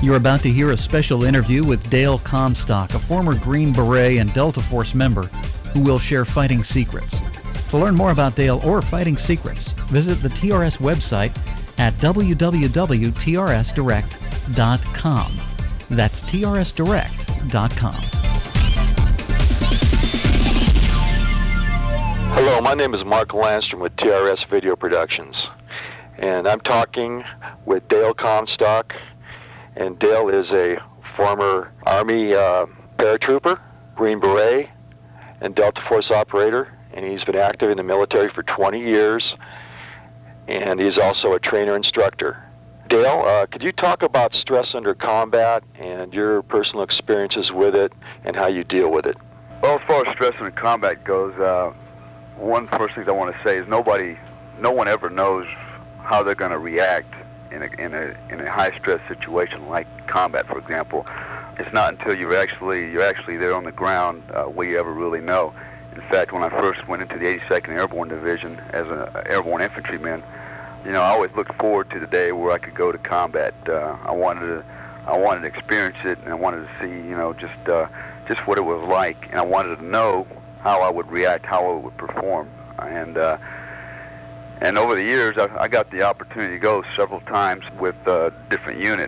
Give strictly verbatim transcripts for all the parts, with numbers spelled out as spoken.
You're about to hear a special interview with Dale Comstock, a former Green Beret and Delta Force member who will share fighting secrets. To learn more about Dale or fighting secrets, visit the T R S website at w w w dot t r s direct dot com. That's t r s direct dot com. Hello, my name is Mark Landstrom with T R S Video Productions, and I'm talking with Dale Comstock. And Dale is a former Army uh, paratrooper, Green Beret, and Delta Force operator, and he's been active in the military for twenty years, and he's also a trainer instructor. Dale, uh, could you talk about stress under combat and your personal experiences with it and how you deal with it? Well, as far as stress under combat goes, uh, one first thing I want to say is nobody, no one ever knows how they're going to react in a, in a in a high stress situation like combat, for example. It's not until you're actually you're actually there on the ground uh, where you ever really know. In fact, when I first went into the eighty-second Airborne Division as an airborne infantryman, you know, I always looked forward to the day where I could go to combat. Uh, I wanted to I wanted to experience it, and I wanted to see, you know, just uh, just what it was like, and I wanted to know how I would react, how I would perform, and. Uh, And over the years, I, I got the opportunity to go several times with uh, different units.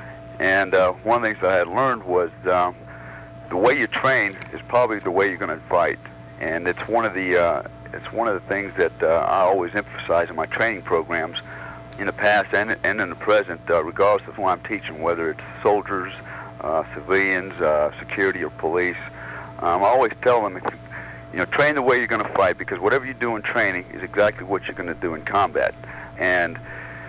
And uh, one of the things that I had learned was um, the way you train is probably the way you're going to fight. And it's one of the uh, it's one of the things that uh, I always emphasize in my training programs, in the past and and in the present, uh, regardless of who I'm teaching, whether it's soldiers, uh, civilians, uh, security, or police. Um, I always tell them, if you, You know, train the way you're going to fight, because whatever you do in training is exactly what you're going to do in combat. And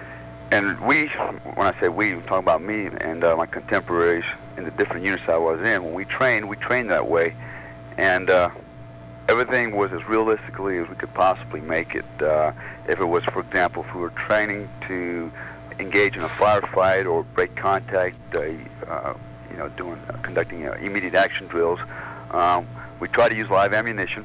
and we, when I say we, I'm talking about me and uh, my contemporaries in the different units I was in. When we trained, we trained that way, and uh, everything was as realistically as we could possibly make it. Uh, if it was, for example, if we were training to engage in a firefight or break contact, uh, uh, you know, doing uh, conducting uh, immediate action drills. Um, We tried to use live ammunition,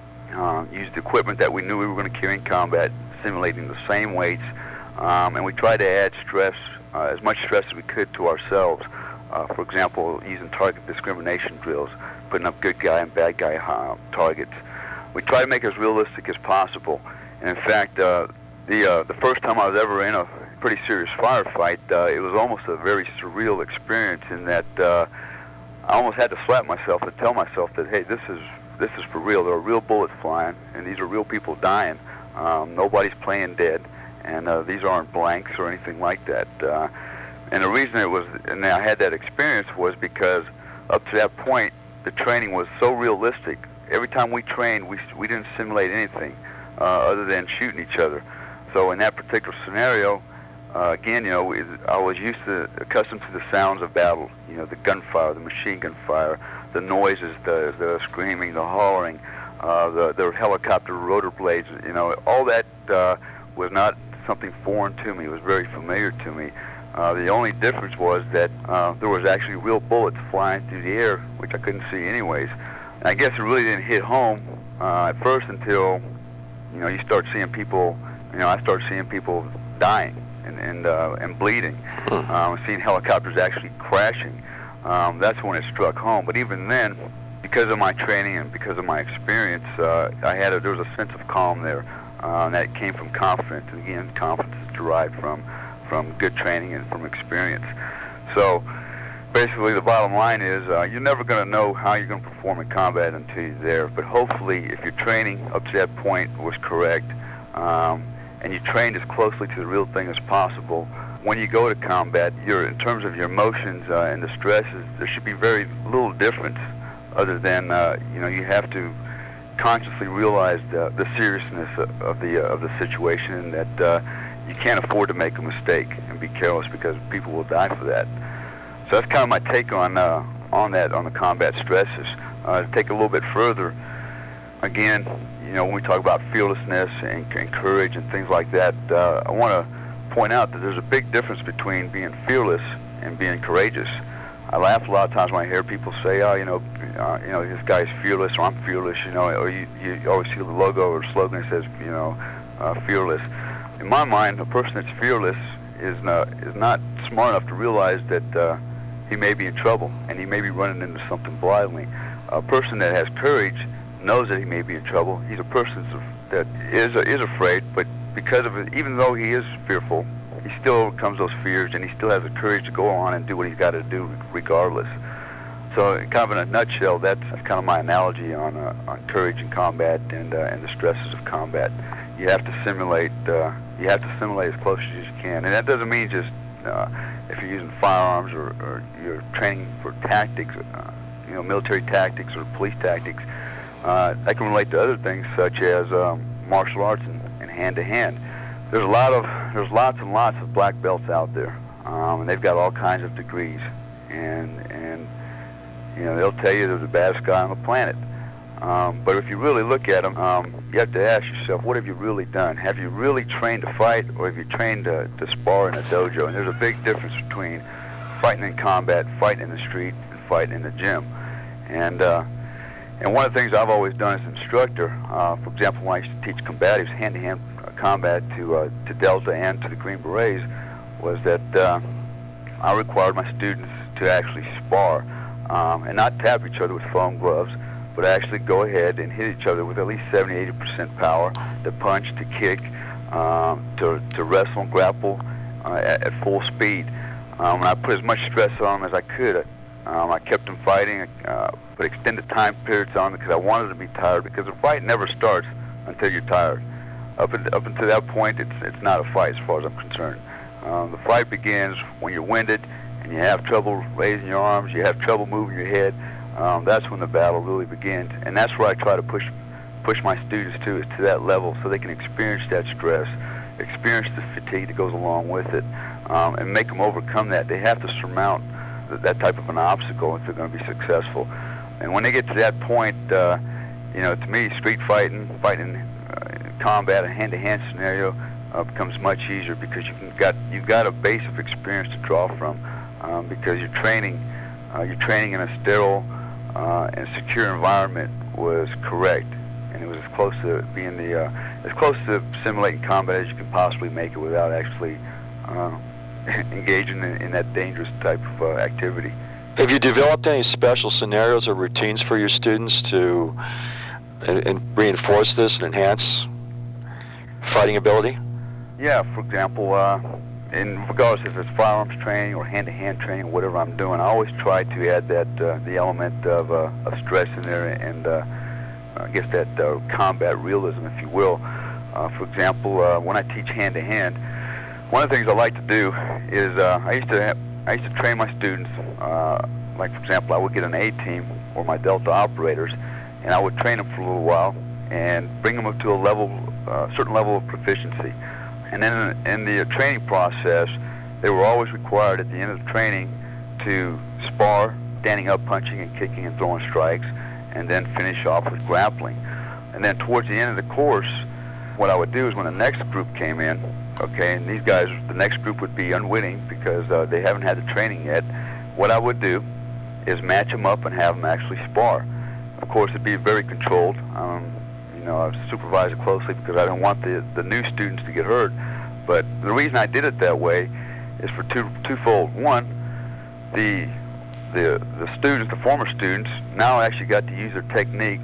uh, use the equipment that we knew we were going to carry in combat, simulating the same weights, um, and we tried to add stress, uh, as much stress as we could to ourselves. Uh, for example, using target discrimination drills, putting up good guy and bad guy uh, targets. We tried to make it as realistic as possible. And in fact, uh, the uh, the first time I was ever in a pretty serious firefight, uh, it was almost a very surreal experience in that uh, I almost had to slap myself and tell myself that, hey, this is this is for real. There are real bullets flying, and these are real people dying. Um, nobody's playing dead, and uh, these aren't blanks or anything like that. Uh, and the reason it was, and I had that experience was because up to that point, the training was so realistic. Every time we trained, we we didn't simulate anything uh, other than shooting each other. So in that particular scenario, Uh, again, you know, I was used to, accustomed to the sounds of battle. You know, the gunfire, the machine gun fire, the noises, the the screaming, the hollering, uh, the the helicopter rotor blades. You know, all that uh, was not something foreign to me. It was very familiar to me. Uh, the only difference was that uh, there was actually real bullets flying through the air, which I couldn't see anyways. And I guess it really didn't hit home uh, at first until, you know, you start seeing people. You know, I started seeing people dying. and and, uh, and bleeding, um, seeing helicopters actually crashing. Um, that's when it struck home. But even then, because of my training and because of my experience, uh, I had a, there was a sense of calm there, uh, and that came from confidence. And again, confidence is derived from from good training and from experience. So basically, the bottom line is uh, you're never going to know how you're going to perform in combat until you're there. But hopefully, if your training up to that point was correct, um, and you trained as closely to the real thing as possible, when you go to combat, you're, in terms of your emotions uh, and the stresses, there should be very little difference other than, uh, you know, you have to consciously realize the, the seriousness of, of the uh, of the situation, and that uh, you can't afford to make a mistake and be careless, because people will die for that. So that's kind of my take on uh, on that, on the combat stresses. Uh, to take a little bit further, again, you know, when we talk about fearlessness and, and courage and things like that, uh, I want to point out that there's a big difference between being fearless and being courageous. I laugh a lot of times when I hear people say, oh, you know, uh, you know, this guy's fearless, or I'm fearless, you know, or you, you always see the logo or slogan that says, you know, uh, fearless. In my mind, a person that's fearless is not, is not smart enough to realize that uh, he may be in trouble and he may be running into something blindly. A person that has courage knows that he may be in trouble. He's a person that is is afraid, but because of it, even though he is fearful, he still overcomes those fears and he still has the courage to go on and do what he's got to do regardless. So, kind of in a nutshell, that's, that's kind of my analogy on uh, on courage in combat and uh, and the stresses of combat. You have to simulate. Uh, you have to simulate as close as you can, and that doesn't mean just uh, if you're using firearms or, or you're training for tactics, uh, you know, military tactics or police tactics. Uh, that can relate to other things such as um, martial arts and, and hand-to-hand. There's a lot of there's lots and lots of black belts out there, um, and they've got all kinds of degrees, and and you know they'll tell you they're the baddest guy on the planet. Um, but if you really look at them, um, you have to ask yourself, what have you really done? Have you really trained to fight, or have you trained to, to spar in a dojo? And there's a big difference between fighting in combat, fighting in the street, and fighting in the gym. And uh, and one of the things I've always done as an instructor, uh, for example, when I used to teach combatives, hand-to-hand combat to uh, to Delta and to the Green Berets, was that uh, I required my students to actually spar um, and not tap each other with foam gloves, but actually go ahead and hit each other with at least seventy, eighty percent power, to punch, to kick, um, to, to wrestle and grapple uh, at, at full speed. Um, and I put as much stress on them as I could. Um, I kept them fighting, uh, put extended time periods on them because I wanted them to be tired, because the fight never starts until you're tired. Up, in, up until that point, it's, it's not a fight as far as I'm concerned. Um, the fight begins when you're winded and you have trouble raising your arms, you have trouble moving your head. Um, that's when the battle really begins, and that's where I try to push push my students to, is to that level, so they can experience that stress, experience the fatigue that goes along with it, um, and make them overcome that. They have to surmount th that type of an obstacle if they're going to be successful. And when they get to that point, uh, you know, to me, street fighting, fighting uh, combat, a hand-to-hand scenario uh, becomes much easier, because you can got you've got a base of experience to draw from, um, because you're training uh, you're training in a sterile Uh, and secure environment was correct, and it was as close to being the uh, as close to simulating combat as you can possibly make it without actually uh, engaging in, in that dangerous type of uh, activity. Have you developed any special scenarios or routines for your students to and, and reinforce this and enhance fighting ability? Yeah, for example, uh, in regardless if it's firearms training or hand-to-hand training, or whatever I'm doing, I always try to add that uh, the element of, uh, of stress in there, and uh, I guess that uh, combat realism, if you will. Uh, for example, uh, when I teach hand-to-hand, one of the things I like to do is uh, I used to have, I used to train my students. Uh, like for example, I would get an A team or my Delta operators, and I would train them for a little while and bring them up to a level, uh, certain level of proficiency. And then in the training process, they were always required at the end of the training to spar, standing up, punching and kicking and throwing strikes, and then finish off with grappling. And then towards the end of the course, what I would do is when the next group came in, okay, and these guys, the next group would be unwitting because uh, they haven't had the training yet, what I would do is match them up and have them actually spar. Of course, it'd be very controlled. Um, You know, I supervise it closely because I don't want the the new students to get hurt. But the reason I did it that way is for two twofold. One, the the the students, the former students, now actually got to use their techniques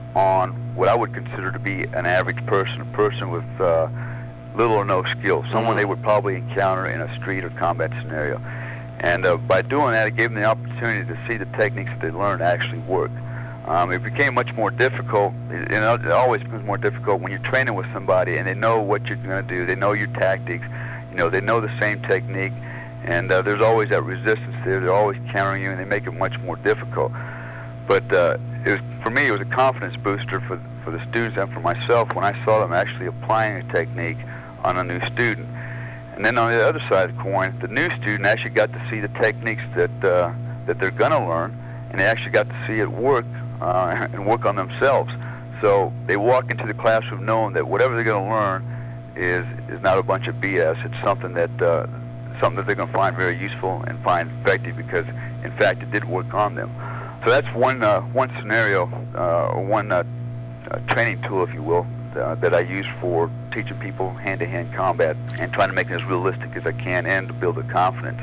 on what I would consider to be an average person, a person with uh, little or no skill, someone they would probably encounter in a street or combat scenario. And uh, by doing that, it gave them the opportunity to see the techniques that they learned actually work. Um, it became much more difficult, it, it always becomes more difficult when you're training with somebody and they know what you're going to do, they know your tactics, you know, they know the same technique, and uh, there's always that resistance there, they're always countering you, and they make it much more difficult. But uh, it was, for me, it was a confidence booster for, for the students and for myself when I saw them actually applying a technique on a new student. And then on the other side of the coin, the new student actually got to see the techniques that, uh, that they're going to learn, and they actually got to see it work Uh, and work on themselves. So they walk into the classroom knowing that whatever they're going to learn is is not a bunch of B S. It's something that uh, something that they're going to find very useful and find effective, because in fact it did work on them. So that's one uh, one scenario, uh, or one uh, uh, training tool, if you will, uh, that I use for teaching people hand-to-hand combat and trying to make it as realistic as I can and to build their confidence.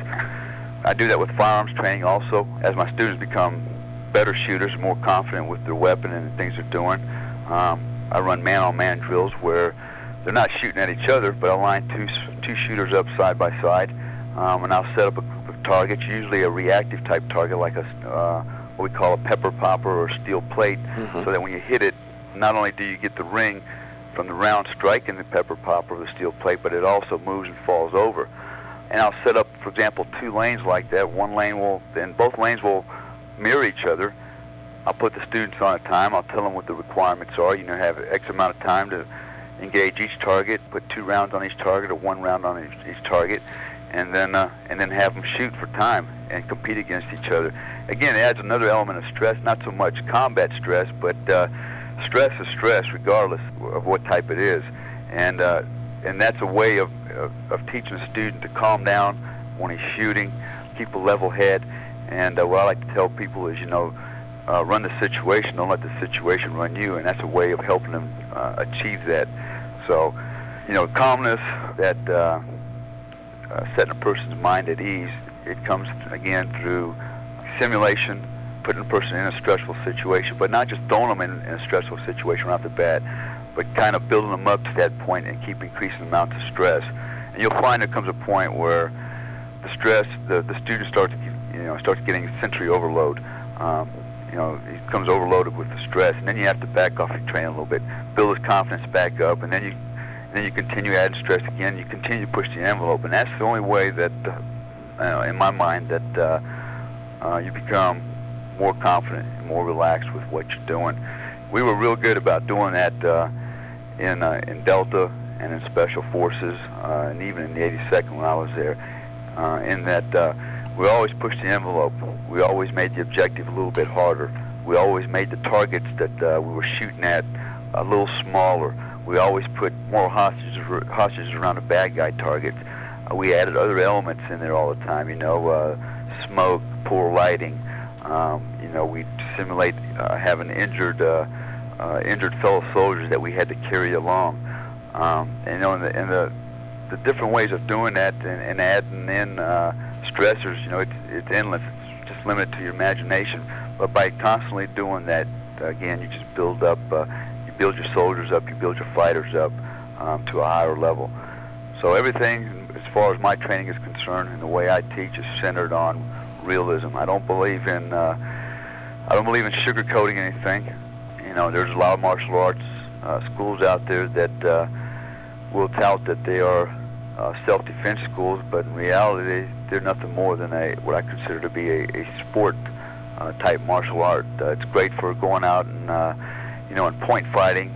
I do that with firearms training also. As my students become better shooters, more confident with their weapon and the things they're doing, um, I run man-on-man drills where they're not shooting at each other, but I'll line two, two shooters up side by side, um, and I'll set up a group of targets, usually a reactive type target like a, uh, what we call a pepper popper or steel plate, mm-hmm. so that when you hit it, not only do you get the ring from the round striking the pepper popper or the steel plate, but it also moves and falls over. And I'll set up, for example, two lanes like that. One lane will, then both lanes will mirror each other. I'll put the students on a time. I'll tell them what the requirements are. You know, have X amount of time to engage each target, put two rounds on each target or one round on each, each target, and then uh, and then have them shoot for time and compete against each other. Again, it adds another element of stress, not so much combat stress, but uh, stress is stress regardless of what type it is. And uh, and that's a way of, of, of teaching a student to calm down when he's shooting, keep a level head. And uh, what I like to tell people is, you know, uh, run the situation, don't let the situation run you, and that's a way of helping them uh, achieve that. So, you know, calmness, that uh, uh, setting a person's mind at ease, it comes, again, through simulation, putting a person in a stressful situation, but not just throwing them in, in a stressful situation right off the bat, but kind of building them up to that point and keep increasing the amount of stress. And you'll find there comes a point where the stress, the, the student starts, you know, starts getting sensory overload. Um, you know, he becomes overloaded with the stress, and then you have to back off your training a little bit, build his confidence back up, and then you, and then you continue adding stress again. You continue to push the envelope, and that's the only way that, uh, you know, in my mind, that uh, uh, you become more confident and more relaxed with what you're doing. We were real good about doing that uh, in uh, in Delta and in Special Forces, uh, and even in the eighty-second when I was there, uh, in that uh, we always pushed the envelope. We always made the objective a little bit harder. We always made the targets that uh, we were shooting at a little smaller. We always put more hostages, hostages around the bad guy targets. Uh, we added other elements in there all the time, you know, uh, smoke, poor lighting. Um, you know, we simulate uh, having injured uh, uh, injured fellow soldiers that we had to carry along. Um, and, you know, and the, and the the different ways of doing that and, and adding in uh, stressors, you know, it's, it's endless. It's just limited to your imagination. But by constantly doing that, again, you just build up, uh, you build your soldiers up, you build your fighters up um, to a higher level. So everything, as far as my training is concerned, and the way I teach is centered on realism. I don't believe in, uh, I don't believe in sugarcoating anything. You know, there's a lot of martial arts uh, schools out there that uh, will tout that they are uh, self-defense schools, but in reality, they're nothing more than a what I consider to be a, a sport uh, type martial art. Uh, it's great for going out and uh, you know, and point fighting.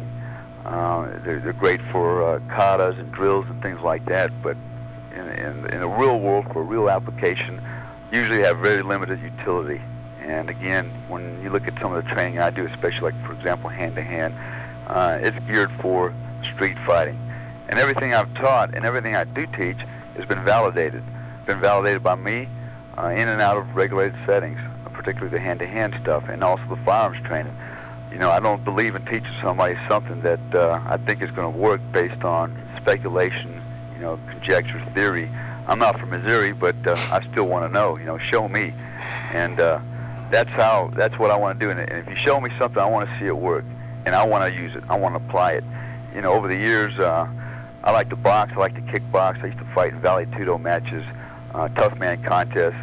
Uh, they're, they're great for uh, katas and drills and things like that. But in, in, in the real world, for real application, usually have very limited utility. And again, when you look at some of the training I do, especially like, for example, hand-to-hand, uh, it's geared for street fighting. And everything I've taught and everything I do teach has been validated. Been validated by me uh, in and out of regulated settings, particularly the hand-to-hand stuff, and also the firearms training. You know, I don't believe in teaching somebody something that uh, I think is going to work based on speculation, you know, conjecture, theory. I'm not from Missouri, but uh, I still want to know, you know, show me. And uh, that's how, that's what I want to do. And if you show me something, I want to see it work. And I want to use it. I want to apply it. You know, over the years, uh, I like to box. I like to kickbox. I used to fight in Valley Tudo matches, uh, tough man contests.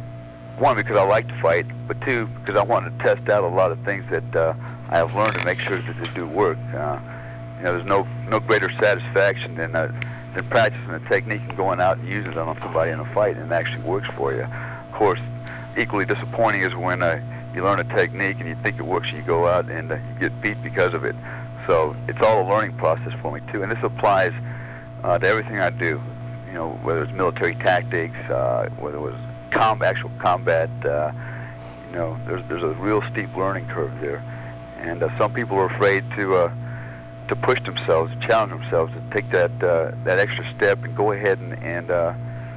One, because I like to fight, but two, because I wanted to test out a lot of things that uh, I have learned to make sure that they do work. Uh, you know, there's no no greater satisfaction than uh, than practicing a technique and going out and using it on somebody in a fight, and it actually works for you. Of course, equally disappointing is when uh, you learn a technique and you think it works, and you go out and uh, you get beat because of it. So it's all a learning process for me too, and this applies uh, to everything I do. You know, whether it's military tactics, uh, whether it was com actual combat. Uh, you know, there's there's a real steep learning curve there, and uh, some people are afraid to uh, to push themselves, to challenge themselves, to take that uh, that extra step and go ahead and, and uh,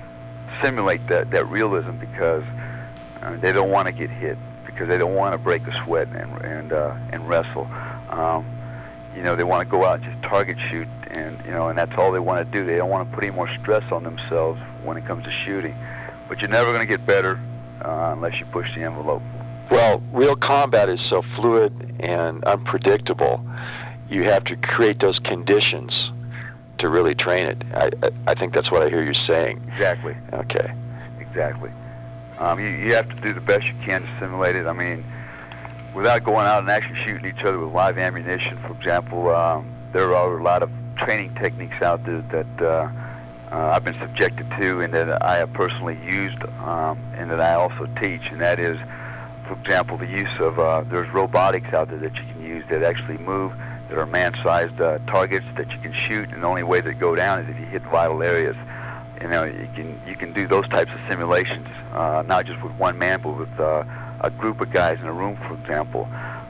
simulate that that realism, because uh, they don't want to get hit, because they don't want to break a sweat and and uh, and wrestle. Um, you know, they want to go out and just target shoot, and you know, and that's all they want to do. They don't want to put any more stress on themselves when it comes to shooting. But you're never going to get better uh, unless you push the envelope. Well, real combat is so fluid and unpredictable. You have to create those conditions to really train it. I, I think that's what I hear you saying. Exactly. Okay. Exactly. Um, you, you have to do the best you can to simulate it. I mean, without going out and actually shooting each other with live ammunition, for example, um, there are a lot of training techniques out there that uh, uh, I've been subjected to and that I have personally used um, and that I also teach, and that is, for example, the use of, uh, there's robotics out there that you can use that actually move. There are man-sized uh, targets that you can shoot, and the only way they go down is if you hit vital areas. You know, you can you can do those types of simulations, uh, not just with one man, but with uh, a group of guys in a room, for example.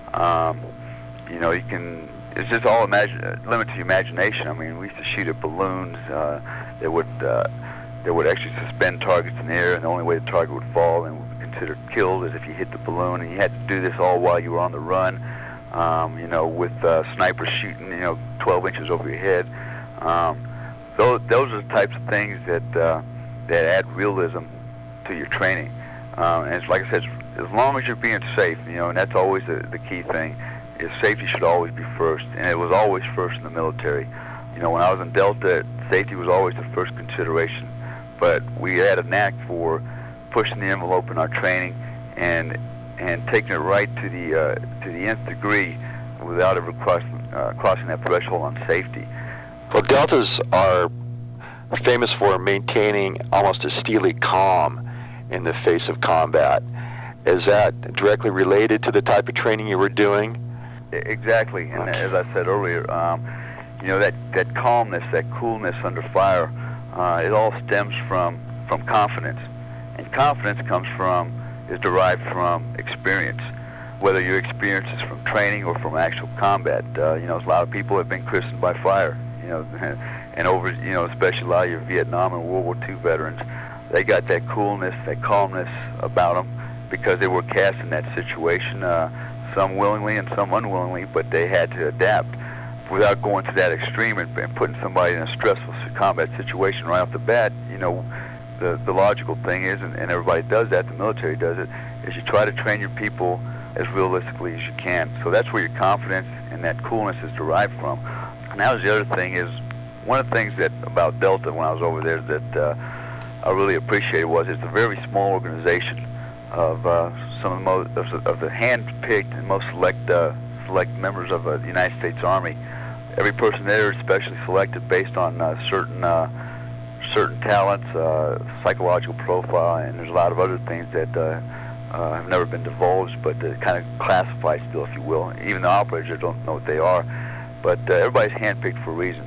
Um, you know, you can. It's just all imagine, limited to imagination. I mean, we used to shoot at balloons uh, that would uh, that would actually suspend targets in the air, and the only way the target would fall and would be considered killed is if you hit the balloon. And you had to do this all while you were on the run. Um, you know, with uh, snipers shooting, you know, twelve inches over your head. Um, those, those are the types of things that uh, that add realism to your training. Um, and it's like I said, as long as you're being safe, you know, and that's always the, the key thing, is safety should always be first. And it was always first in the military. You know, when I was in Delta, safety was always the first consideration. But we had a knack for pushing the envelope in our training and and taking it right to the uh, to the nth degree without ever crossing uh, crossing that threshold on safety. Well, Deltas are famous for maintaining almost a steely calm in the face of combat. Is that directly related to the type of training you were doing? Exactly, and Okay. as I said earlier, um, you know, that, that calmness, that coolness under fire, uh, it all stems from from confidence, and confidence comes from is derived from experience, whether your experience is from training or from actual combat. Uh, you know, a lot of people have been christened by fire, you know, and over, you know, especially a lot of your Vietnam and World War Two veterans, they got that coolness, that calmness about them because they were cast in that situation, uh, some willingly and some unwillingly, but they had to adapt without going to that extreme and, and putting somebody in a stressful combat situation right off the bat. You know, The, the logical thing is, and, and everybody does that, the military does it, is you try to train your people as realistically as you can. So that's where your confidence and that coolness is derived from. And that was the other thing is, one of the things that about Delta when I was over there that uh, I really appreciated was it's a very small organization of uh, some of the, most, of the, of the hand-picked and most select, uh, select members of uh, the United States Army. Every person there is specially selected based on uh, certain uh, certain talents, uh, psychological profile, and there's a lot of other things that uh, uh, have never been divulged, but uh, kind of classified still, if you will. Even the operators don't know what they are, but uh, everybody's handpicked for a reason.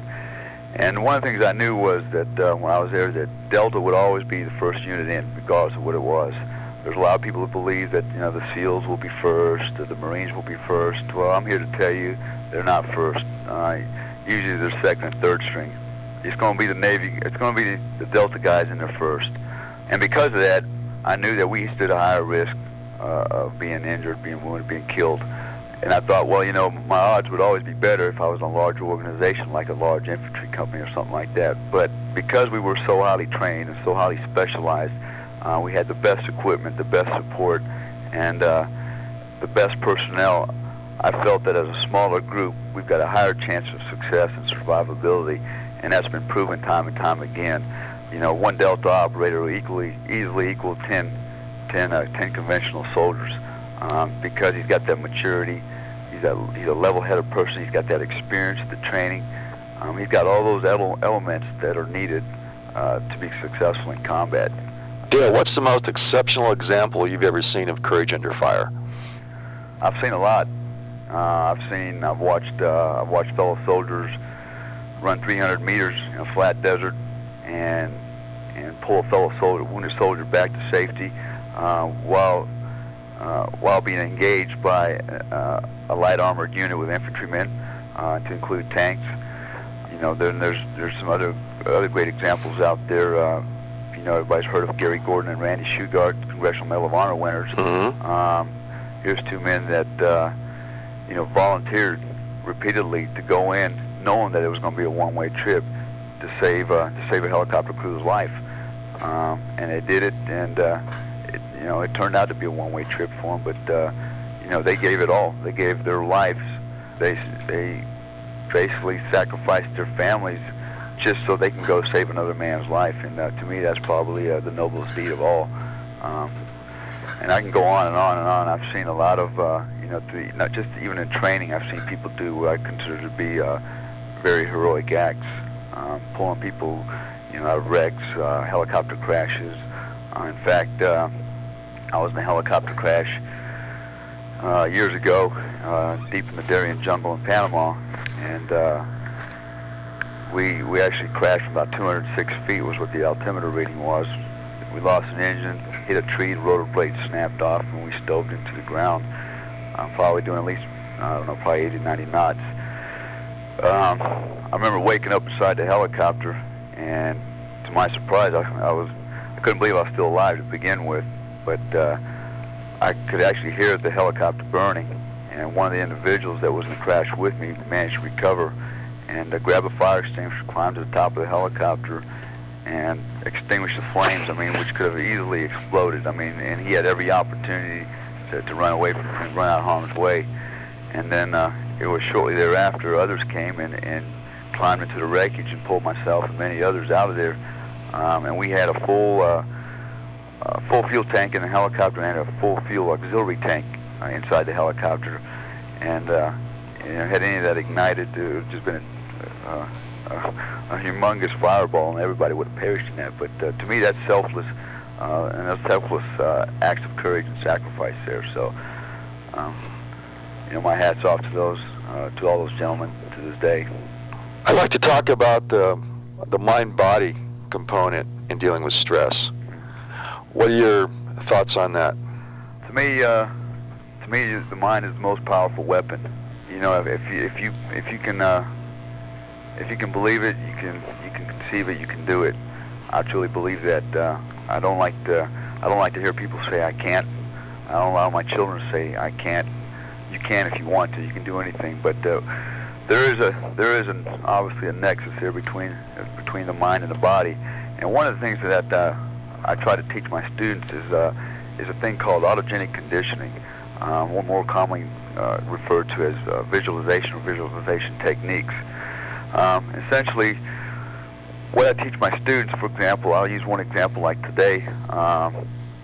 And one of the things I knew was that uh, when I was there, that Delta would always be the first unit in, regardless of what it was. There's a lot of people that believe that, you know, the SEALs will be first, or the Marines will be first. Well, I'm here to tell you they're not first. Uh, usually they're second and third string. It's going to be the Navy, it's going to be the Delta guys in there first. And because of that, I knew that we stood a higher risk uh, of being injured, being wounded, being killed. And I thought, well, you know, my odds would always be better if I was in a larger organization like a large infantry company or something like that. But because we were so highly trained and so highly specialized, uh, we had the best equipment, the best support, and uh, the best personnel. I felt that as a smaller group, we've got a higher chance of success and survivability. And that's been proven time and time again. You know, one Delta operator will equally, easily equal ten, ten, uh, ten conventional soldiers um, because he's got that maturity. He's a, he's a level-headed person. He's got that experience, the training. Um, he's got all those ele elements that are needed uh, to be successful in combat. Dale, what's the most exceptional example you've ever seen of courage under fire? I've seen a lot. Uh, I've seen, I've watched, uh, I've watched fellow soldiers run three hundred meters in a flat desert and and pull a fellow soldier, wounded soldier back to safety uh, while uh, while being engaged by uh, a light armored unit with infantrymen, uh, to include tanks. You know, then there's there's some other other great examples out there. Uh, you know, everybody's heard of Gary Gordon and Randy Shugart, Congressional Medal of Honor winners. Mm-hmm. Um, here's two men that uh, you know volunteered repeatedly to go in, knowing that it was going to be a one-way trip to save uh, to save a helicopter crew's life, um, and they did it, and uh, it, you know, it turned out to be a one-way trip for them. But uh, you know, they gave it all. They gave their lives. They they basically sacrificed their families just so they can go save another man's life. And uh, to me, that's probably uh, the noblest deed of all. Um, and I can go on and on and on. I've seen a lot of, uh, you know, th- not just even in training, I've seen people do what I consider to be uh, very heroic acts, um, pulling people, you know, out of wrecks, uh, helicopter crashes. Uh, in fact, uh, I was in a helicopter crash uh, years ago, uh, deep in the Darien jungle in Panama, and uh, we we actually crashed from about two hundred six feet was what the altimeter reading was. We lost an engine, hit a tree, the rotor blade snapped off, and we stoved into the ground. I'm probably doing at least, I don't know, probably eighty, ninety knots. Um, I remember waking up inside the helicopter, and to my surprise, I, I was I couldn't believe I was still alive to begin with, but uh, I could actually hear the helicopter burning, and one of the individuals that was in the crash with me managed to recover and uh, grab a fire extinguisher, climb to the top of the helicopter, and extinguish the flames, I mean, which could have easily exploded. I mean, and he had every opportunity to, to run away from and run out of harm's way. And then uh, it was shortly thereafter others came and, and climbed into the wreckage and pulled myself and many others out of there. Um, and we had a full uh, uh, full fuel tank in the helicopter and a full fuel auxiliary tank uh, inside the helicopter. And uh, you know, had any of that ignited, it would have just been a, uh, a, a humongous fireball, and everybody would have perished in that. But uh, to me, that's selfless, uh, and those selfless uh, acts of courage and sacrifice there. So, um, you know, my hat's off to those, uh, to all those gentlemen to this day. I'd like to talk about the the mind-body component in dealing with stress. What are your thoughts on that? To me, uh, to me, the mind is the most powerful weapon. You know, if you if you if you can uh, if you can believe it, you can you can conceive it, you can do it. I truly believe that. Uh, I don't like to I don't like to hear people say I can't. I don't allow my children to say I can't. You can if you want to. You can do anything. But uh, there is a there is an obviously a nexus here between uh, between the mind and the body. And one of the things that uh, I try to teach my students is uh, is a thing called autogenic conditioning, um, or more commonly uh, referred to as uh, visualization or visualization techniques. Um, essentially, what I teach my students, for example, I'll use one example like today. Um,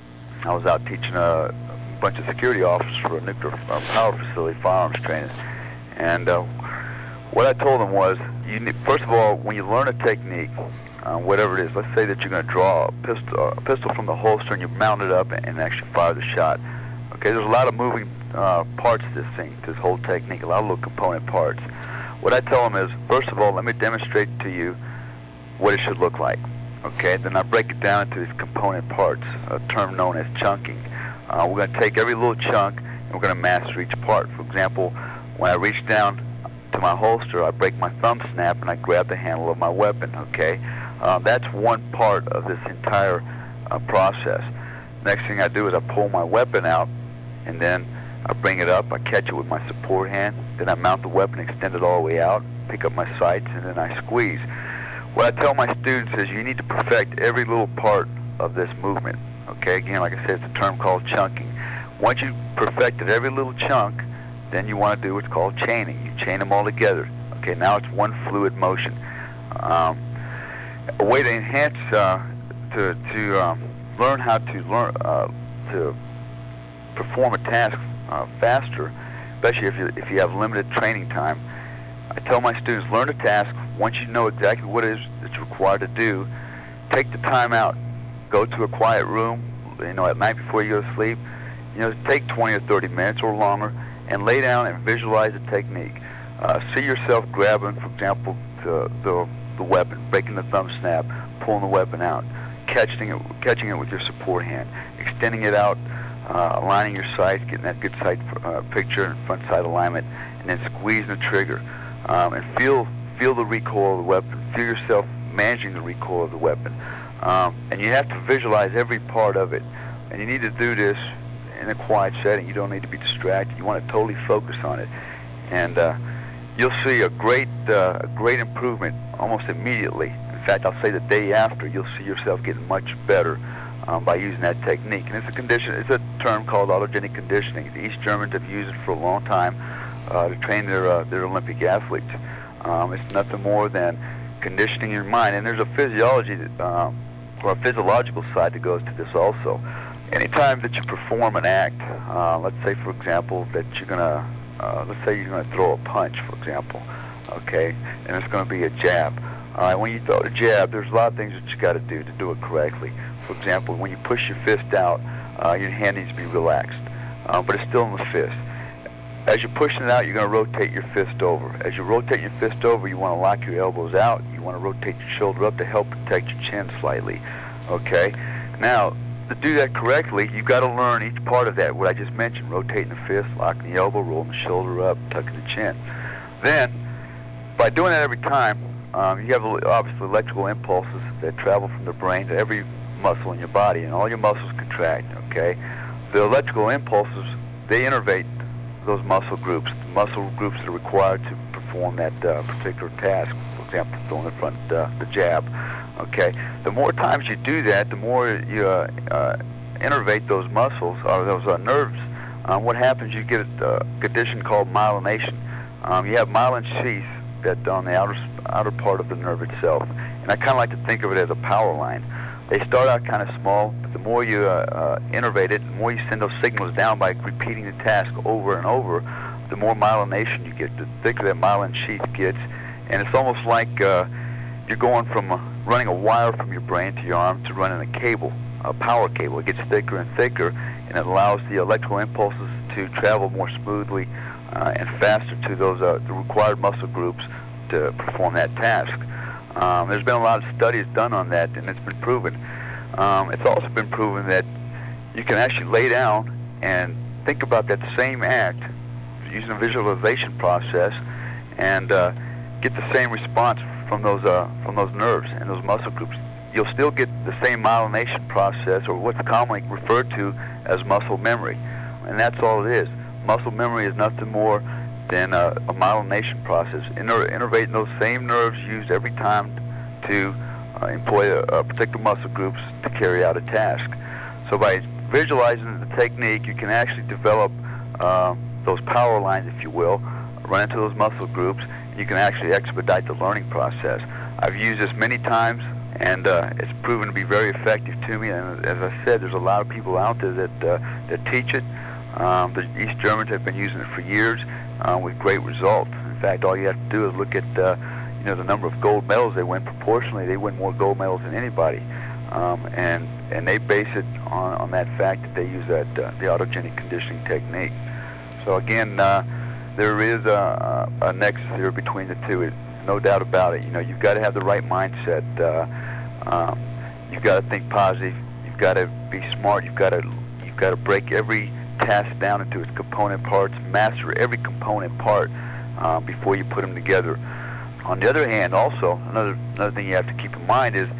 I was out teaching a bunch of security officers for a nuclear uh, power facility, firearms training, and uh, what I told them was, you need, first of all, when you learn a technique, uh, whatever it is, let's say that you're going to draw a pistol, uh, a pistol from the holster and you mount it up and, and actually fire the shot. Okay, there's a lot of moving uh, parts to this thing, to this whole technique, a lot of little component parts. What I tell them is, first of all, let me demonstrate to you what it should look like. Okay, then I break it down into these component parts, a term known as chunking. Uh, we're going to take every little chunk and we're going to master each part. For example, when I reach down to my holster, I break my thumb snap and I grab the handle of my weapon. Okay, uh, that's one part of this entire uh, process. Next thing I do is I pull my weapon out, and then I bring it up, I catch it with my support hand, then I mount the weapon, extend it all the way out, pick up my sights, and then I squeeze. What I tell my students is you need to perfect every little part of this movement. Okay, again, like I said, it's a term called chunking. Once you perfected every little chunk, then you want to do what's called chaining. You chain them all together. Okay, now it's one fluid motion. Um, a way to enhance, uh, to, to um, learn how to learn uh, to perform a task uh, faster, especially if you if you have limited training time. I tell my students, learn a task. Once you know exactly what it is that's required to do, take the time out. Go to a quiet room, you know, at night before you go to sleep. You know, take twenty or thirty minutes or longer, and lay down and visualize the technique. Uh, see yourself grabbing, for example, the, the the weapon, breaking the thumb snap, pulling the weapon out, catching it, catching it with your support hand, extending it out, uh, aligning your sights, getting that good sight uh, picture and front sight alignment, and then squeezing the trigger, um, and feel feel the recoil of the weapon. Feel yourself managing the recoil of the weapon, um, and you have to visualize every part of it. And you need to do this in a quiet setting. You don't need to be distracted. You want to totally focus on it, and uh, you'll see a great, uh, a great improvement almost immediately. In fact, I'll say the day after, you'll see yourself getting much better um, by using that technique. And it's a condition, it's a term called autogenic conditioning. The East Germans have used it for a long time uh, to train their uh, their Olympic athletes. Um, it's nothing more than conditioning your mind, and there's a physiology that, um, or a physiological side that goes to this also. Anytime that you perform an act, uh, let's say, for example, that you're gonna, uh, let's say you're gonna throw a punch, for example, okay, and it's gonna be a jab. Uh, when you throw a jab, there's a lot of things that you got to do to do it correctly. For example, when you push your fist out, uh, your hand needs to be relaxed, uh, but it's still in the fist. As you're pushing it out, you're going to rotate your fist over. As you rotate your fist over, you want to lock your elbows out. You want to rotate your shoulder up to help protect your chin slightly. Okay? Now, to do that correctly, you've got to learn each part of that, what I just mentioned, rotating the fist, locking the elbow, rolling the shoulder up, tucking the chin. Then, by doing that every time, um, you have obviously electrical impulses that travel from the brain to every muscle in your body, and all your muscles contract, okay? The electrical impulses, they innervate those muscle groups, the muscle groups that are required to perform that uh, particular task. For example, throwing the front, uh, the jab. Okay, the more times you do that, the more you uh, uh, innervate those muscles or those uh, nerves. Um, what happens? You get a condition called myelination. Um, you have myelin sheaths that on the outer outer part of the nerve itself, and I kind of like to think of it as a power line. They start out kind of small, but the more you uh, uh, innervate it, the more you send those signals down by repeating the task over and over, the more myelination you get, the thicker that myelin sheath gets. And it's almost like uh, you're going from uh, running a wire from your brain to your arm to running a cable, a power cable. It gets thicker and thicker, and it allows the electrical impulses to travel more smoothly uh, and faster to those uh, the required muscle groups to perform that task. Um, there's been a lot of studies done on that, and it's been proven. Um, it's also been proven that you can actually lay down and think about that same act using a visualization process and uh, get the same response from those uh, from those nerves and those muscle groups. You'll still get the same myelination process, or what's commonly referred to as muscle memory, and that's all it is. Muscle memory is nothing more than a, a myelination process, Inner, innervating those same nerves used every time to uh, employ a, a particular muscle groups to carry out a task. So by visualizing the technique, you can actually develop uh, those power lines, if you will, run into those muscle groups, and you can actually expedite the learning process. I've used this many times, and uh, it's proven to be very effective to me. And as I said, there's a lot of people out there that uh, that teach it. Um, the East Germans have been using it for years uh, with great results. In fact, all you have to do is look at uh, you know the number of gold medals they win proportionally. They win more gold medals than anybody, um, and and they base it on, on that fact that they use that uh, the autogenic conditioning technique. So again, uh, there is a, a nexus here between the two. It, no doubt about it. You know, you've got to have the right mindset. Uh, um, you've got to think positive. You've got to be smart. You've got to you've got to break every task down into its component parts, master every component part uh, before you put them together. On the other hand, also another another thing you have to keep in mind is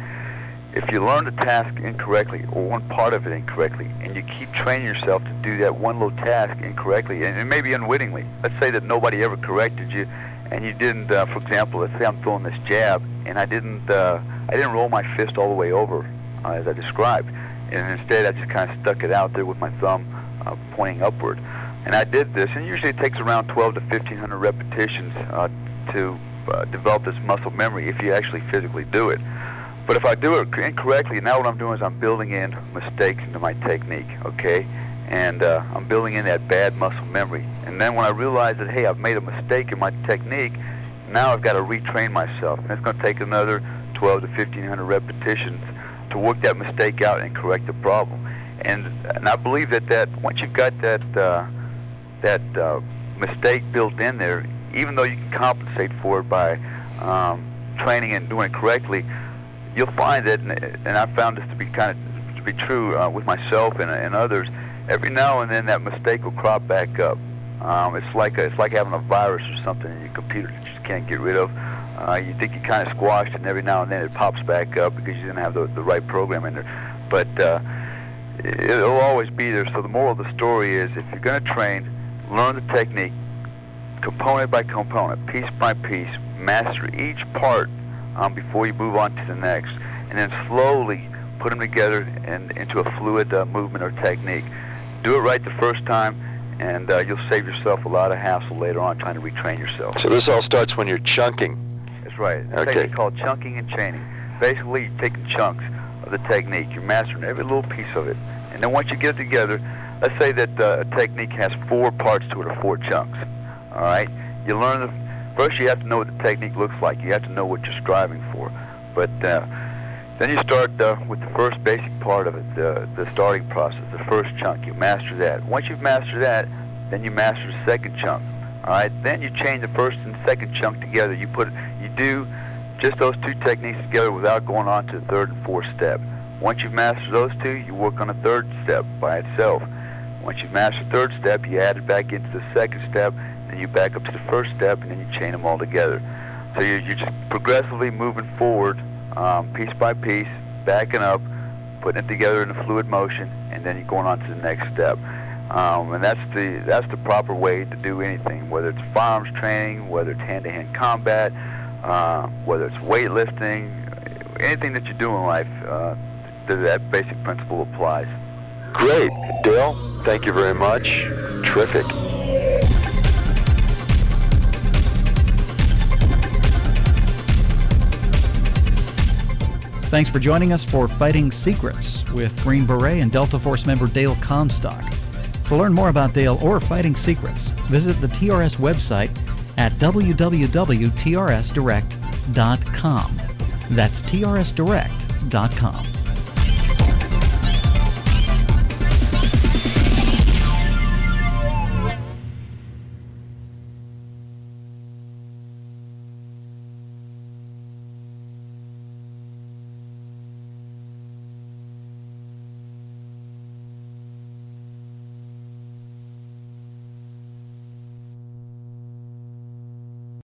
if you learn the task incorrectly or one part of it incorrectly, and you keep training yourself to do that one little task incorrectly, and, and maybe unwittingly. Let's say that nobody ever corrected you, and you didn't. Uh, for example, let's say I'm throwing this jab, and I didn't. Uh, I didn't roll my fist all the way over uh, as I described, and instead I just kind of stuck it out there with my thumb uh, pointing upward. And I did this, and usually it takes around twelve to fifteen hundred repetitions uh, to uh, develop this muscle memory if you actually physically do it. But if I do it incorrectly, now what I'm doing is I'm building in mistakes into my technique, okay? And uh, I'm building in that bad muscle memory. And then when I realize that, hey, I've made a mistake in my technique, now I've got to retrain myself. And it's going to take another twelve to fifteen hundred repetitions to work that mistake out and correct the problem. And and I believe that, that once you've got that uh, that uh, mistake built in there, even though you can compensate for it by um, training and doing it correctly, you'll find that, and I found this to be kind of to be true uh, with myself and, and others. Every now and then, that mistake will crop back up. Um, it's like a, it's like having a virus or something in your computer that you just can't get rid of. Uh, you think you kind of squashed it, and every now and then it pops back up because you didn't have the, the right program in there. But uh, it'll always be there. So the moral of the story is, if you're going to train, learn the technique, component by component, piece by piece, master each part um, before you move on to the next, and then slowly put them together and into a fluid uh, movement or technique. Do it right the first time, and uh, you'll save yourself a lot of hassle later on trying to retrain yourself. So this all starts when you're chunking. That's right. It's Okay. a technique called chunking and chaining. Basically, you're taking chunks of the technique. You're mastering every little piece of it. And then once you get it together, let's say that uh, a technique has four parts to it, or four chunks. All right? You learn the, first you have to know what the technique looks like. You have to know what you're striving for. But uh, then you start uh, with the first basic part of it, the, the starting process, the first chunk. You master that. Once you've mastered that, then you master the second chunk. All right? Then you chain the first and second chunk together. You put, you do just those two techniques together without going on to the third and fourth step. Once you've mastered those two, you work on the third step by itself. Once you've mastered the third step, you add it back into the second step, then you back up to the first step, and then you chain them all together. So you're, you're just progressively moving forward, um, piece by piece, backing up, putting it together in a fluid motion, and then you're going on to the next step. Um, and that's the that's the proper way to do anything, whether it's firearms training, whether it's hand-to-hand combat, uh, whether it's weightlifting, anything that you do in life. Uh, that basic principle applies. Great. Dale, thank you very much. Terrific. Thanks for joining us for Fighting Secrets with Green Beret and Delta Force member Dale Comstock. To learn more about Dale or Fighting Secrets, visit the T R S website at w w w dot t r s direct dot com. That's T R S direct dot com.